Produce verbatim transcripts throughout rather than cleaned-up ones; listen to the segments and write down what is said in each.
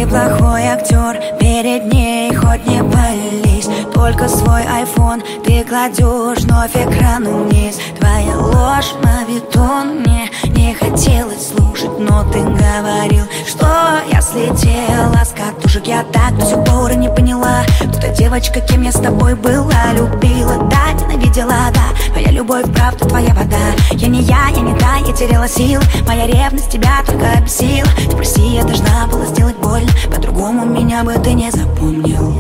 неплохой актер, перед ней хоть не пались. Только свой айфон ты кладешь вновь экрану вниз. Твоя ложь мавитон, мне не хотелось слушать, но ты говорил, что я слетела с катушек. Я так до сих пор и не поняла, кто та девочка, кем я с тобой была. Любила, да, ненавидела, да, моя любовь, правда, твоя вода. Я не я, я не та, я теряла сил. Моя ревность тебя только обесила. Ты прости, я должна была сделать больно, по-другому меня бы ты не запомнил.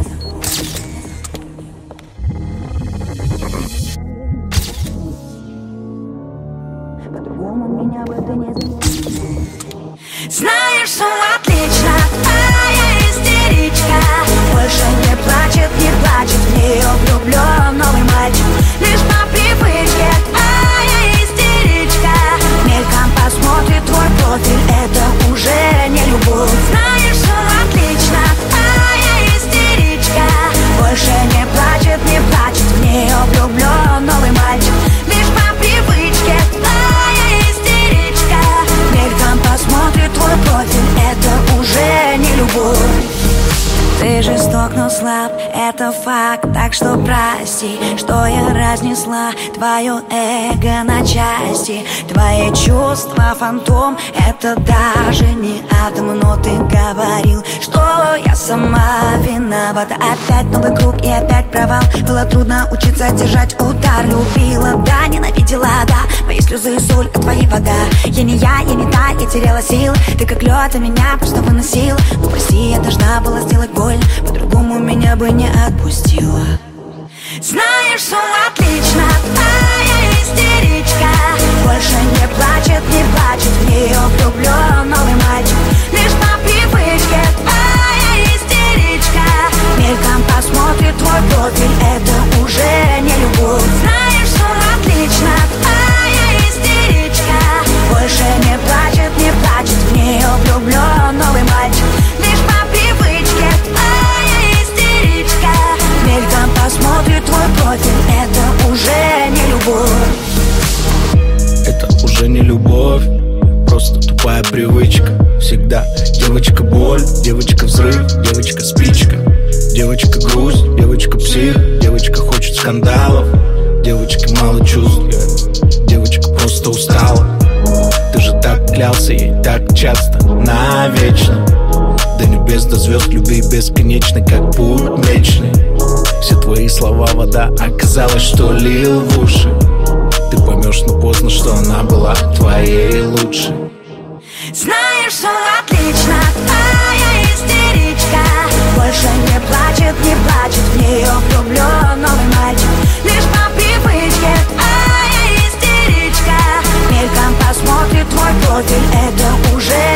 По-другому меня бы ты не запомнил. Знаешь, что отлично, твоя истеричка больше не плачет, не плачет, в нее влюблен новый мальчик. Лишь по привычке твоя истеричка мельком посмотрит твой профиль, это уже не любовь. Знаешь, что отлично, твоя истеричка больше не плачет, не плачет, в нее влюблен новый мальчик. Лишь по привычке твоя истеричка мельком посмотрит твой профиль, это уже не любовь. Ты жесток, но слаб, это факт, так что прости, что я разнесла твое эго на части. Твои чувства фантом, это даже не атом, но ты говорил, что я сама виновата. Опять новый круг и опять провал, было трудно учиться держать удар. Любила, да, ненавидела, да, мои слезы соль, а твои вода. Я не я, я не та, я теряла сил, ты как лед, а меня просто выносил. Ну прости, я должна была сделать боль, по-другому меня бы не отпустила. Знаешь, что отлично, твоя истеричка больше не плачет, не плачет, в нее влюблен новый мальчик. Лишь по привычке твоя истеричка мельком посмотрит твой профиль, это уже не любовь. Знаешь, что отлично, твоя истеричка больше не плачет, не плачет, в нее влюблен новый мальчик. Лишь по привычке твоя истеричка мельком посмотрит твой профиль, это уже не любовь. Это уже не любовь, просто тупая привычка. Всегда девочка боль, девочка взрыв, девочка спичка, девочка грусть, девочка псих, девочка хочет скандалов, девочки мало чувств, девочка просто устала. Ты же так клялся ей так часто, навечно. До небес, до звезд, любви бесконечной, как путь мечный. Все твои слова вода, оказалось, что лил в уши. Ты поймешь, но поздно, что она была твоей лучшей. Знаешь, что отлично, твоя истеричка больше не плачет, не плачет, в нее влюблен новый мальчик. Лишь по привычке твоя истеричка мельком посмотрит твой профиль, это уже